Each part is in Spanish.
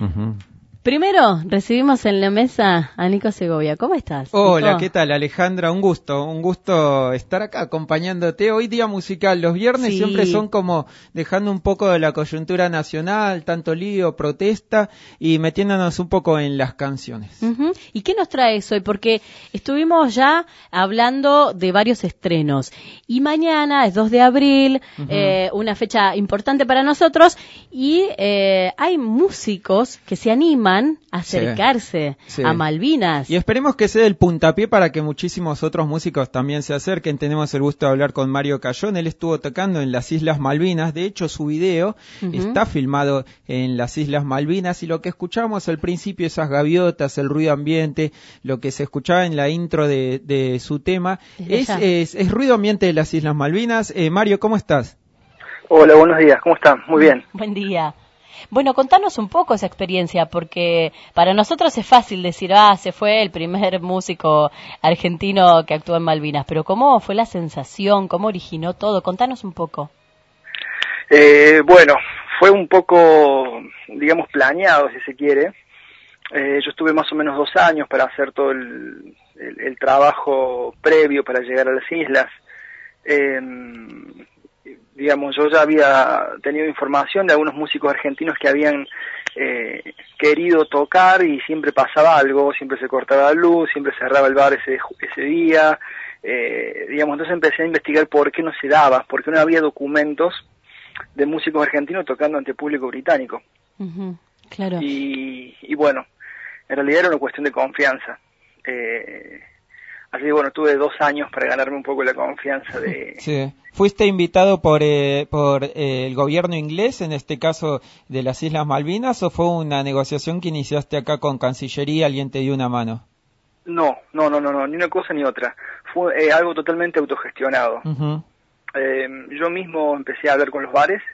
Uh-huh. Primero, recibimos en la mesa a Nico Segovia. ¿Cómo estás? Hola, Nico. ¿qué tal, Alejandra? Un gusto estar acá acompañándote. Hoy día musical, los viernes Sí. siempre son como dejando un poco de la coyuntura nacional, tanto lío, protesta y metiéndonos un poco en las canciones. Uh-huh. ¿Y qué nos traes hoy? Porque estuvimos ya hablando de varios estrenos y mañana es 2 de abril, Uh-huh. una fecha importante para nosotros y hay músicos que se animan a acercarse Sí. a Malvinas. Y esperemos que sea el puntapié para que muchísimos otros músicos también se acerquen. Tenemos el gusto de hablar con Mario Cayón. Él estuvo tocando en las Islas Malvinas. De hecho, su video está filmado en las Islas Malvinas. Y lo que escuchamos al principio, esas gaviotas, el ruido ambiente, lo que se escuchaba en la intro de su tema, es ruido ambiente de las Islas Malvinas. Mario, ¿cómo estás? Hola, buenos días. ¿Cómo están? Muy bien. Buen día. Bueno, contanos un poco esa experiencia, porque para nosotros es fácil decir, se fue el primer músico argentino que actuó en Malvinas, pero ¿cómo fue la sensación? ¿Cómo originó todo? Contanos un poco. Bueno, fue un poco, digamos, planeado, si se quiere. Yo estuve más o menos 2 años para hacer todo el trabajo previo para llegar a las islas. Digamos, yo ya había tenido información de algunos músicos argentinos que habían querido tocar y siempre pasaba algo, siempre se cortaba la luz, siempre cerraba el bar ese día, digamos, entonces empecé a investigar por qué no se daba, por qué no había documentos de músicos argentinos tocando ante público británico. Uh-huh, claro. Y bueno, en realidad era una cuestión de confianza. Así que bueno, tuve 2 años para ganarme un poco la confianza de... Sí. ¿Fuiste invitado por el gobierno inglés, en este caso de las Islas Malvinas, o fue una negociación que iniciaste acá con Cancillería, alguien te dio una mano? No, ni una cosa ni otra. Fue algo totalmente autogestionado. Uh-huh. Yo mismo empecé a hablar con los bares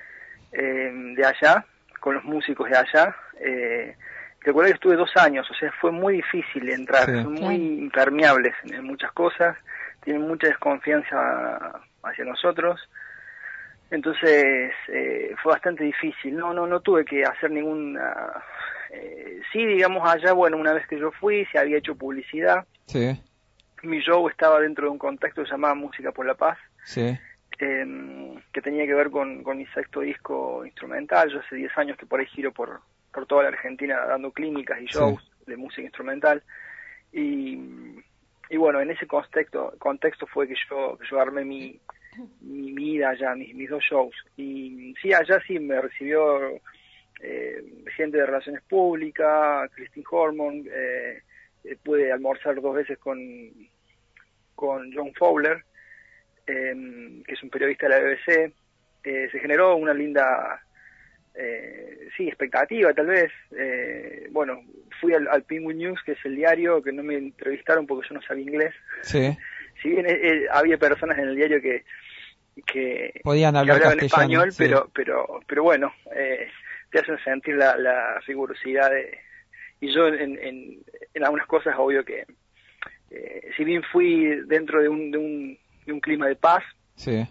de allá, con los músicos de allá. Recuerdo que estuve 2 años, o sea, fue muy difícil entrar, Sí. son muy impermeables en muchas cosas, tienen mucha desconfianza hacia nosotros, entonces fue bastante difícil. No tuve que hacer ninguna... sí, digamos, allá, bueno, una vez que yo fui, se había hecho publicidad. Sí. Mi show estaba dentro de un contexto llamado Música por la Paz. Sí. Que tenía que ver con mi 6º disco instrumental. Yo hace 10 años que por ahí giro por toda la Argentina dando clínicas y shows de música instrumental. Y bueno, en ese contexto fue que yo armé mi vida allá, mis 2 shows. Y sí, allá sí me recibió gente de Relaciones Públicas, Christine Hormon, pude almorzar 2 veces con John Fowler, que es un periodista de la BBC. Se generó una linda expectativa tal vez. Bueno, fui al Penguin News, que es el diario, que no me entrevistaron porque yo no sabía inglés. Sí. Si bien había personas en el diario que podían hablar hablaban castellano, español, pero bueno, te hacen sentir la rigurosidad y yo en algunas cosas, obvio que si bien fui dentro de un clima de paz, sí,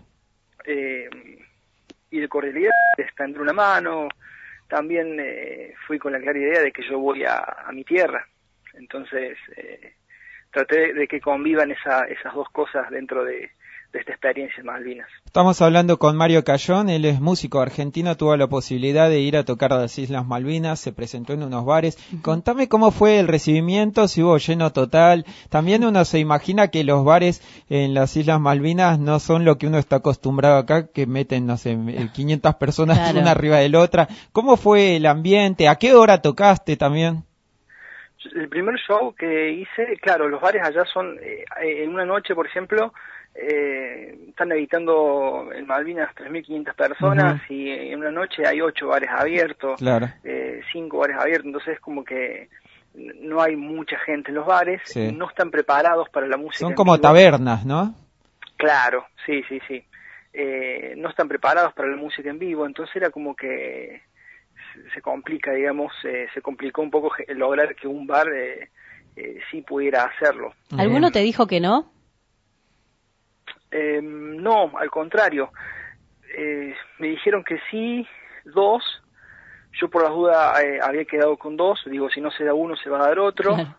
y de cordialidad, de extender una mano, también fui con la clara idea de que yo voy a mi tierra. Entonces traté de que convivan esas 2 cosas dentro de esta experiencia en Malvinas. Estamos hablando con Mario Cayón, él es músico argentino, tuvo la posibilidad de ir a tocar a las Islas Malvinas, se presentó en unos bares. Uh-huh. Contame cómo fue el recibimiento, si hubo lleno total. También uno se imagina que los bares en las Islas Malvinas no son lo que uno está acostumbrado acá, que meten, no sé, 500 personas una arriba de la otra. ¿Cómo fue el ambiente? ¿A qué hora tocaste también? El primer show que hice, claro, los bares allá son, en una noche, por ejemplo, están habitando en Malvinas 3.500 personas. Uh-huh. Y en una noche hay 8 bares abiertos, claro. 5 bares abiertos, entonces es como que no hay mucha gente en los bares, sí. No están preparados para la música. Son como tabernas, ¿no? Claro, sí. No están preparados para la música en vivo, entonces era como que se complica, digamos, se complicó un poco lograr que un bar sí pudiera hacerlo. ¿Alguno te dijo que no? No, al contrario. Me dijeron que sí, 2, Yo por las dudas había quedado con 2, digo, si no se da uno se va a dar otro. Claro.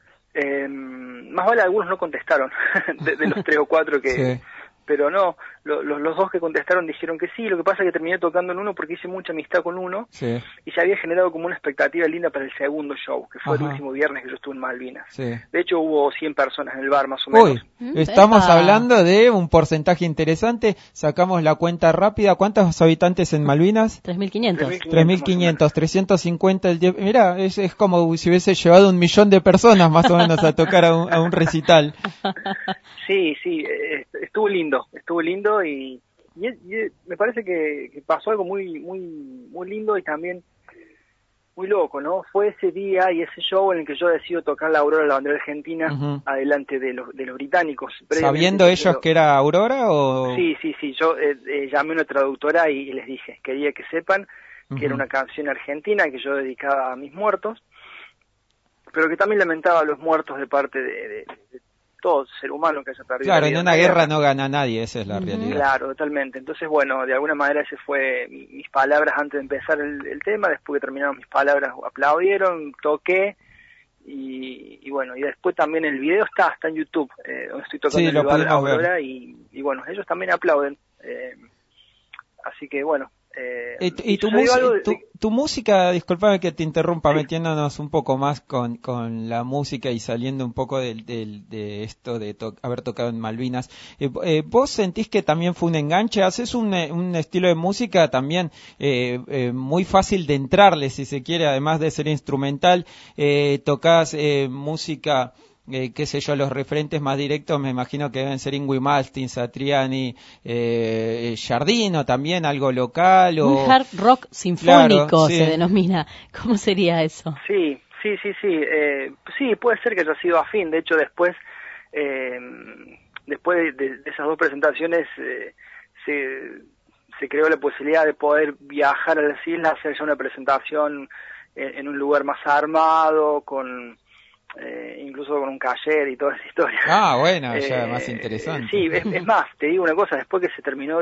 Más vale algunos no contestaron, de los 3 o 4 que... Sí. Pero no, los 2 que contestaron dijeron que sí. Lo que pasa es que terminé tocando en uno porque hice mucha amistad con uno, Sí. y se había generado como una expectativa linda para el segundo show, que fue Ajá. el último viernes que yo estuve en Malvinas. Sí. De hecho hubo 100 personas en el bar más o menos. Uy, estamos Epa. hablando de un porcentaje interesante. Sacamos la cuenta rápida. ¿Cuántos habitantes en Malvinas? 3.500. 3.500, 350 el día. Mirá, es como si hubiese llevado 1.000.000 de personas más o menos a tocar a un recital. Sí, estuvo lindo y me parece que pasó algo muy lindo y también muy loco, ¿no? Fue ese día y ese show en el que yo decido tocar la Aurora, la bandera argentina, Ujú. adelante de los británicos. ¿Sabiendo ellos que era Aurora o...? Sí, yo llamé a una traductora y les dije, quería que sepan que era Ujú. una canción argentina que yo dedicaba a mis muertos, pero que también lamentaba a los muertos de parte de todo ser humano que haya perdido Claro, la en vida una guerra no gana nadie, esa es la realidad. Claro, totalmente. Entonces, bueno, de alguna manera ese fue mis palabras antes de empezar el tema. Después que terminaron mis palabras, aplaudieron, toqué y bueno, y después también el video está en YouTube, donde estoy tocando Sí, en lo el bar pudimos ver. Aurora y bueno, ellos también aplauden. Así que bueno. Y tu, sucedió algo tu música, discúlpame que te interrumpa, Sí. metiéndonos un poco más con la música y saliendo un poco de esto de haber tocado en Malvinas, ¿vos sentís que también fue un enganche? ¿Haces un estilo de música también muy fácil de entrarle, si se quiere, además de ser instrumental? ¿Tocás música... qué sé yo, los referentes más directos me imagino que deben ser Yngwie Malmsteen, Satriani, Giardino también, algo local o... Un hard rock sinfónico, Claro, sí. se denomina. ¿Cómo sería eso? Sí. Sí, puede ser que haya sido afín. De hecho, después de esas 2 presentaciones, se creó la posibilidad de poder viajar a las islas, hacer ya una presentación en un lugar más armado, incluso con un taller y toda esa historia. Ah, bueno, ya más interesante. Sí, es más, te digo una cosa, después que se terminó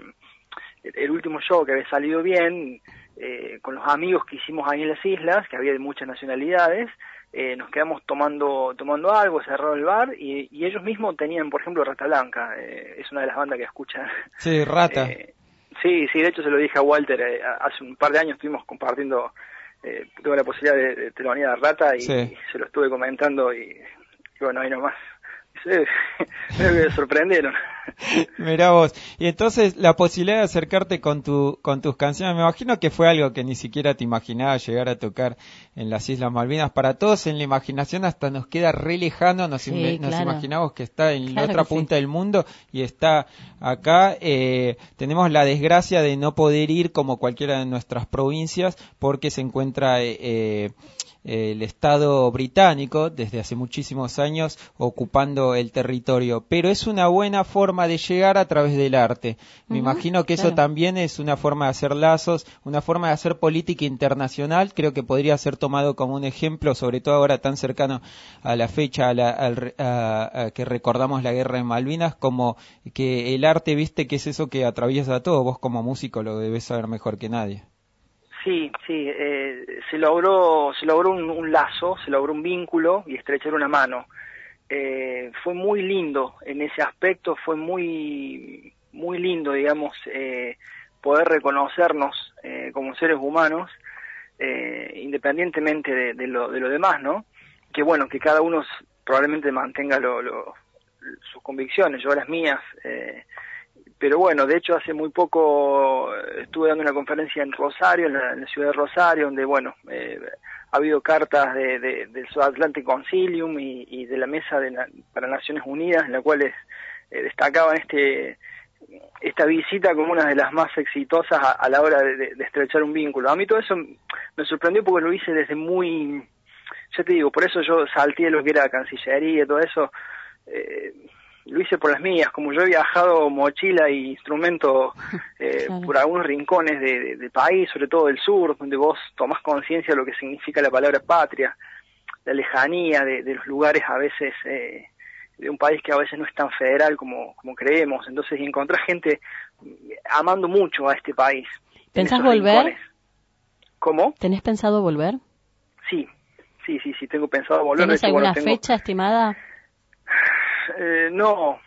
el último show que había salido bien, con los amigos que hicimos ahí en las islas, que había de muchas nacionalidades, nos quedamos tomando algo, cerraron el bar y ellos mismos tenían, por ejemplo, Rata Blanca, es una de las bandas que escuchan. Sí, Rata. Sí, de hecho se lo dije a Walter, hace un par de años estuvimos compartiendo, tuve la posibilidad de telonear a Rata y Sí. se lo estuve comentando y bueno, ahí nomás. Me sorprendieron. Mirá vos. Y entonces la posibilidad de acercarte con tus canciones, me imagino que fue algo que ni siquiera te imaginabas llegar a tocar en las Islas Malvinas. Para todos en la imaginación hasta nos queda re lejano, nos claro. imaginamos que está en la Claro otra que sí. punta del mundo y está acá. Tenemos la desgracia de no poder ir como cualquiera de nuestras provincias porque se encuentra... el Estado británico desde hace muchísimos años ocupando el territorio, pero es una buena forma de llegar a través del arte. Me imagino que eso también es una forma de hacer lazos, una forma de hacer política internacional. Creo que podría ser tomado como un ejemplo, sobre todo ahora tan cercano a la fecha a que recordamos la guerra en Malvinas, como que el arte, viste, que es eso que atraviesa todo. Vos como músico lo debes saber mejor que nadie. Sí, se logró un lazo, se logró un vínculo y estrechar una mano. Fue muy lindo en ese aspecto, fue muy lindo, digamos, poder reconocernos como seres humanos, independientemente de lo demás, ¿no? Que bueno, que cada uno probablemente mantenga sus convicciones, yo las mías, pero bueno, de hecho hace muy poco estuve dando una conferencia en Rosario, en la ciudad de Rosario, donde bueno, ha habido cartas del South Atlantic Concilium y de la Mesa para Naciones Unidas, en la cuales destacaban esta visita como una de las más exitosas a la hora de estrechar un vínculo. A mí todo eso me sorprendió porque lo hice desde muy, ya te digo, por eso yo salté lo que era Cancillería y todo eso. Lo hice por las mías, como yo he viajado mochila y instrumento Claro. por algunos rincones del país, sobre todo del sur, donde vos tomás conciencia de lo que significa la palabra patria, la lejanía de los lugares a veces, de un país que a veces no es tan federal como creemos. Entonces encontrás gente amando mucho a este país. ¿Pensás en esos volver? rincones. ¿Cómo? ¿Tenés pensado volver? Sí, tengo pensado volver. ¿Tenés alguna fecha estimada? No,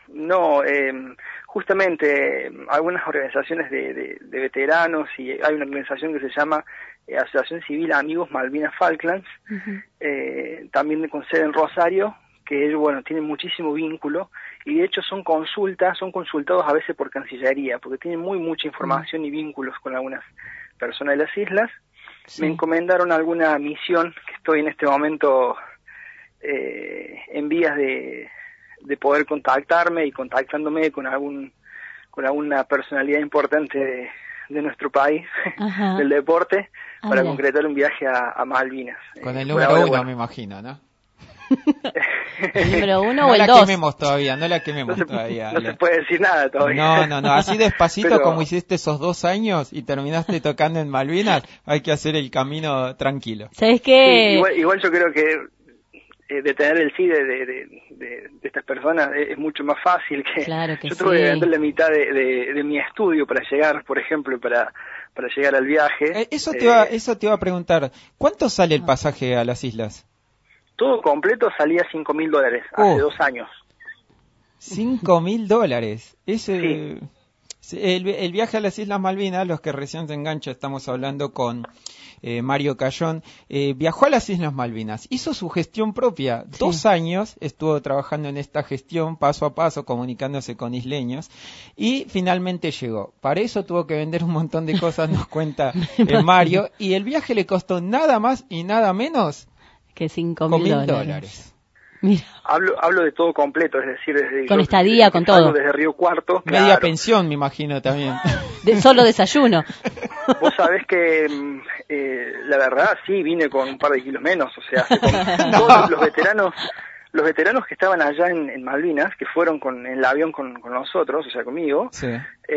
justamente algunas organizaciones de veteranos, y hay una organización que se llama Asociación Civil Amigos Malvinas Falklands, también con sede en Rosario, que ellos, bueno, tienen muchísimo vínculo, y de hecho son consultados a veces por Cancillería, porque tienen mucha información y vínculos con algunas personas de las islas. Sí. Me encomendaron alguna misión, que estoy en este momento en vías de poder contactarme y contactándome con alguna personalidad importante de nuestro país, del deporte, para concretar un viaje a Malvinas. Con el número 1, me imagino, ¿no? ¿El número 1 no o el 2? No la quememos todavía. No se puede decir nada todavía. No, así despacito como hiciste esos 2 años y terminaste tocando en Malvinas, hay que hacer el camino tranquilo. ¿Sabes qué? Sí, igual yo creo que detener el sí de estas personas es mucho más fácil que... Claro que yo tuve que vender la mitad de mi estudio para llegar, por ejemplo, para llegar al viaje. Eso te iba a preguntar, ¿cuánto sale el pasaje a las islas? Todo completo salía $5.000 hace 2 años. $5.000. Sí. El viaje a las Islas Malvinas, los que recién se enganchan, estamos hablando con Mario Cayón, viajó a las Islas Malvinas, hizo su gestión propia, 2 años estuvo trabajando en esta gestión, paso a paso, comunicándose con isleños, y finalmente llegó. Para eso tuvo que vender un montón de cosas, nos cuenta Mario, y el viaje le costó nada más y nada menos que $5.000. Mira. Hablo de todo completo, es decir, desde con estadía, con todo. Desde Río Cuarto. Media claro. pensión, me imagino también. Solo desayuno. Vos sabés que la verdad sí vine con un par de kilos menos, o sea, todos los veteranos que estaban allá en Malvinas, que fueron en el avión con nosotros, o sea, conmigo, sí.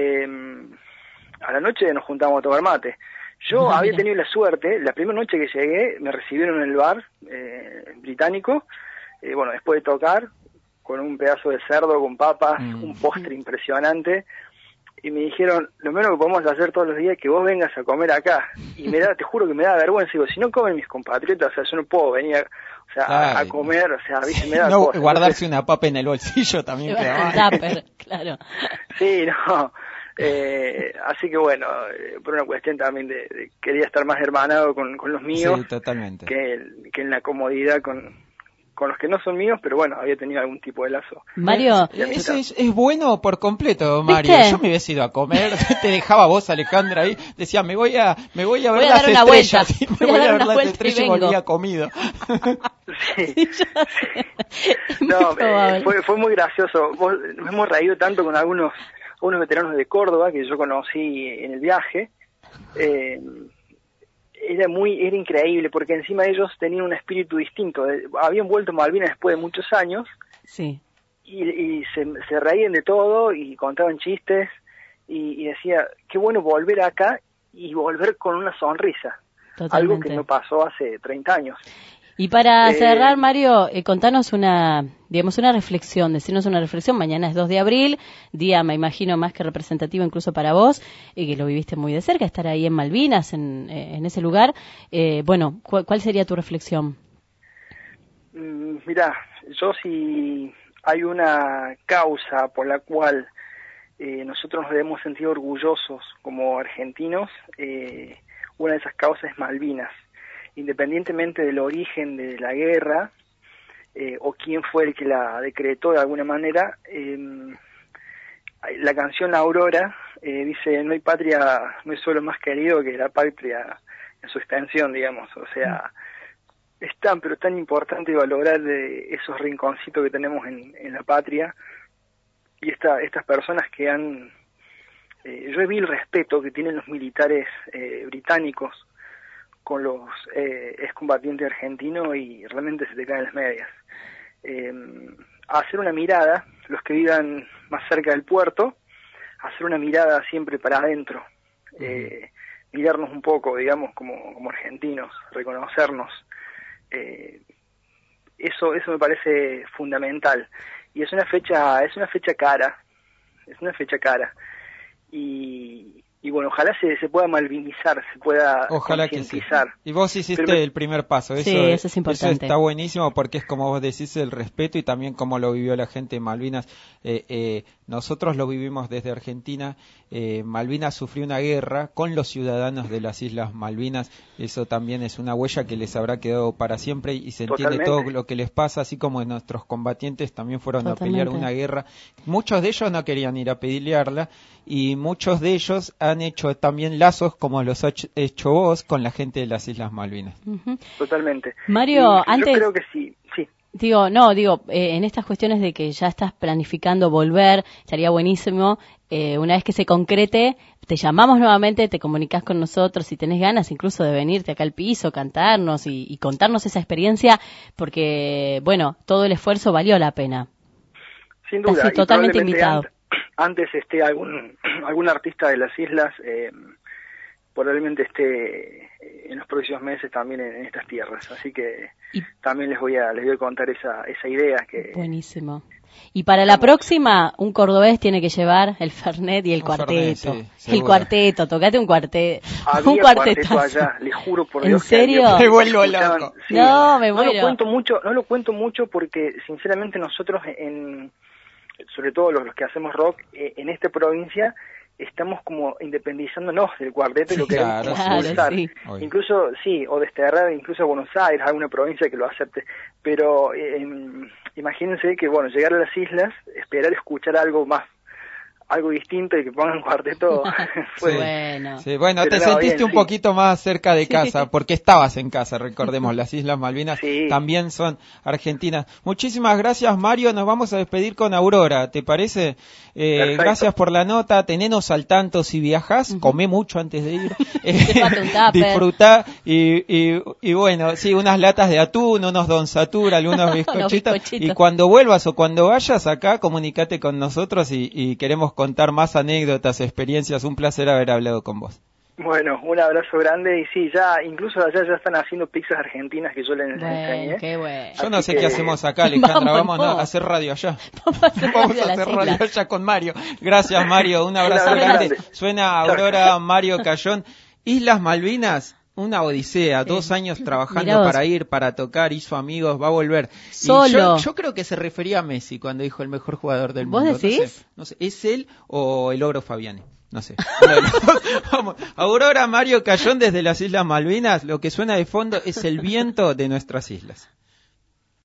A la noche nos juntamos a tomar mate. Yo había tenido la suerte, la primera noche que llegué, me recibieron en el bar británico, después de tocar, con un pedazo de cerdo con papas, un postre impresionante, y me dijeron, lo menos que podemos hacer todos los días es que vos vengas a comer acá. Y te juro que me da vergüenza, digo, si no comen mis compatriotas, o sea, yo no puedo venir a comer, o sea, me da no, cosa. Guardarse una papa en el bolsillo también queda mal. Claro. Sí, no... así que bueno, por una cuestión también de quería estar más hermanado con los míos, sí, totalmente. que en la comodidad con los que no son míos, pero bueno, había tenido algún tipo de lazo. Mario, eso es bueno por completo, Mario. ¿Viste? Yo me hubiese ido a comer, te dejaba vos, Alejandra, ahí, decía, me voy a ver las estrellas, y me voy a ver las estrellas y volvía comido. Sí. No, fue muy gracioso. Nos hemos reído tanto con algunos veteranos de Córdoba que yo conocí en el viaje. Era increíble porque encima ellos tenían un espíritu distinto. Habían vuelto a Malvinas después de muchos años. Sí. Y se reían de todo y contaban chistes y decía, qué bueno volver acá y volver con una sonrisa. Totalmente. Algo que no pasó hace 30 años. Y para cerrar, Mario, contanos una reflexión, decirnos una reflexión. Mañana es 2 de abril, día, me imagino, más que representativo incluso para vos, que lo viviste muy de cerca, estar ahí en Malvinas, en ese lugar. ¿Cuál sería tu reflexión? Mirá, yo si hay una causa por la cual nosotros nos debemos sentir orgullosos como argentinos, una de esas causas es Malvinas. Independientemente del origen de la guerra o quién fue el que la decretó de alguna manera, la canción Aurora dice, no hay suelo más querido que la patria en su extensión, digamos, o sea, es tan importante valorar esos rinconcitos que tenemos en la patria y estas personas que yo vi el respeto que tienen los militares británicos con los excombatientes argentinos y realmente se te caen las medias. Hacer una mirada, los que vivan más cerca del puerto, hacer una mirada siempre para adentro, mirarnos un poco, digamos, como argentinos, reconocernos. Eso me parece fundamental. Y es una fecha cara, y bueno, ojalá se pueda malvinizar, se pueda Ojalá que sí. concientizar. Y vos hiciste el primer paso. Sí, eso es importante. Eso está buenísimo porque es como vos decís, el respeto y también como lo vivió la gente en Malvinas. Nosotros lo vivimos desde Argentina. Malvinas sufrió una guerra con los ciudadanos de las Islas Malvinas. Eso también es una huella que les habrá quedado para siempre y se entiende todo lo que les pasa, así como nuestros combatientes también fueron a pelear una guerra. Muchos de ellos no querían ir a pelearla y muchos de ellos han hecho también lazos como los has hecho vos con la gente de las Islas Malvinas. Totalmente. Mario, antes... Yo creo que sí. Digo, en estas cuestiones de que ya estás planificando volver, estaría buenísimo, una vez que se concrete, te llamamos nuevamente, te comunicas con nosotros, si tenés ganas incluso de venirte acá al piso, cantarnos y contarnos esa experiencia, porque, bueno, todo el esfuerzo valió la pena. Sin duda. Estás totalmente invitado. Antes algún artista de las islas probablemente esté en los próximos meses también en estas tierras, así que también les voy a contar esa idea que buenísimo. Y para la próxima, un cordobés tiene que llevar el Fernet y el cuarteto. Sí, el cuarteto, tocate un cuarteto. Un cuarteto allá, les juro por Dios. ¿En serio? Me vuelvo loco. Sí. No, me muero. No lo cuento mucho porque sinceramente nosotros sobre todo los que hacemos rock en esta provincia estamos como independizándonos del cuarteto y lo queremos expulsar. Sí. Incluso, o desterrar incluso a Buenos Aires, a alguna provincia que lo acepte. Pero imagínense que, bueno, llegar a las islas, esperar escuchar algo distinto y que pongan cuarteto. Bueno, te sentiste un poquito más cerca de casa, porque estabas en casa, recordemos, las Islas Malvinas también son argentinas. Muchísimas gracias, Mario, nos vamos a despedir con Aurora, ¿te parece? Gracias por la nota, tenenos al tanto si viajás, comé mucho antes de ir, disfrutá y bueno, sí, unas latas de atún, unos Don Satur, algunos bizcochitos, y cuando vuelvas o cuando vayas acá, comunicate con nosotros y queremos contar más anécdotas, experiencias. Un placer haber hablado con vos. Bueno, un abrazo grande y sí, incluso allá ya están haciendo pizzas argentinas que yo les enseñé. Qué bueno. Yo no sé qué hacemos acá, Alejandra, vamos a hacer radio allá. Vamos a hacer radio allá con Mario. Gracias, Mario, un abrazo grande. Suena Aurora, Mario Cayón. Islas Malvinas, una odisea, 2 años trabajando para tocar, hizo amigos, va a volver. Solo. Y yo creo que se refería a Messi cuando dijo el mejor jugador del mundo. ¿Vos decís? No sé, ¿es él o el Ogro Fabiani? No sé. Vamos. Aurora, Mario Cayón desde las Islas Malvinas, lo que suena de fondo es el viento de nuestras islas.